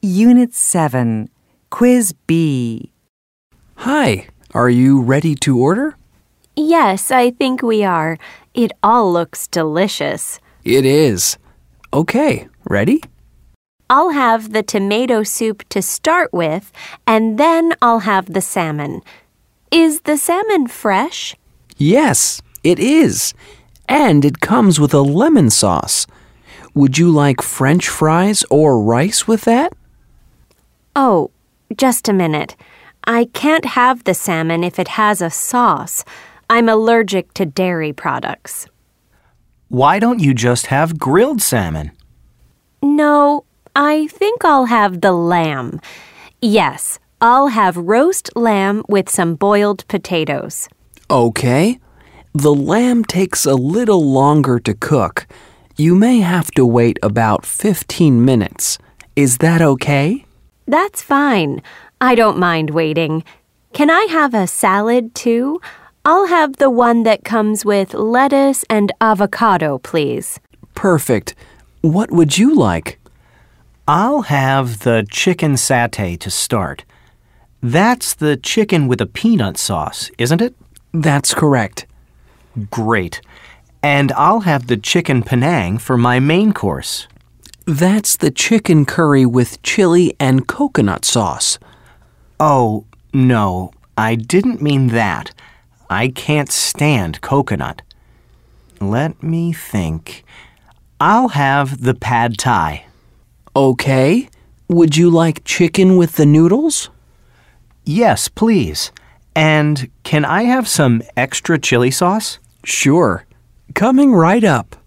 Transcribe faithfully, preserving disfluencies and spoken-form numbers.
Unit seven, Quiz B. Hi, are you ready to order? Yes, I think we are. It all looks delicious. It is. Okay, ready? I'll have the tomato soup to start with, and then I'll have the salmon. Is the salmon fresh? Yes, it is. And it comes with a lemon sauce. Would you like French fries or rice with that? Oh, just a minute. I can't have the salmon if it has a sauce. I'm allergic to dairy products. Why don't you just have grilled salmon? No, I think I'll have the lamb. Yes, I'll have roast lamb with some boiled potatoes. Okay. The lamb takes a little longer to cook. You may have to wait about fifteen minutes. Is that okay? That's fine. I don't mind waiting. Can I have a salad too? I'll have the one that comes with lettuce and avocado, please. Perfect. What would you like? I'll have the chicken satay to start. That's the chicken with a peanut sauce, isn't it? That's correct. Great. And I'll have the chicken Penang for my main course. That's the chicken curry with chili and coconut sauce. Oh, no, I didn't mean that. I can't stand coconut. Let me think. I'll have the pad thai. Okay. Would you like chicken with the noodles? Yes, please. And can I have some extra chili sauce? Sure. Coming right up.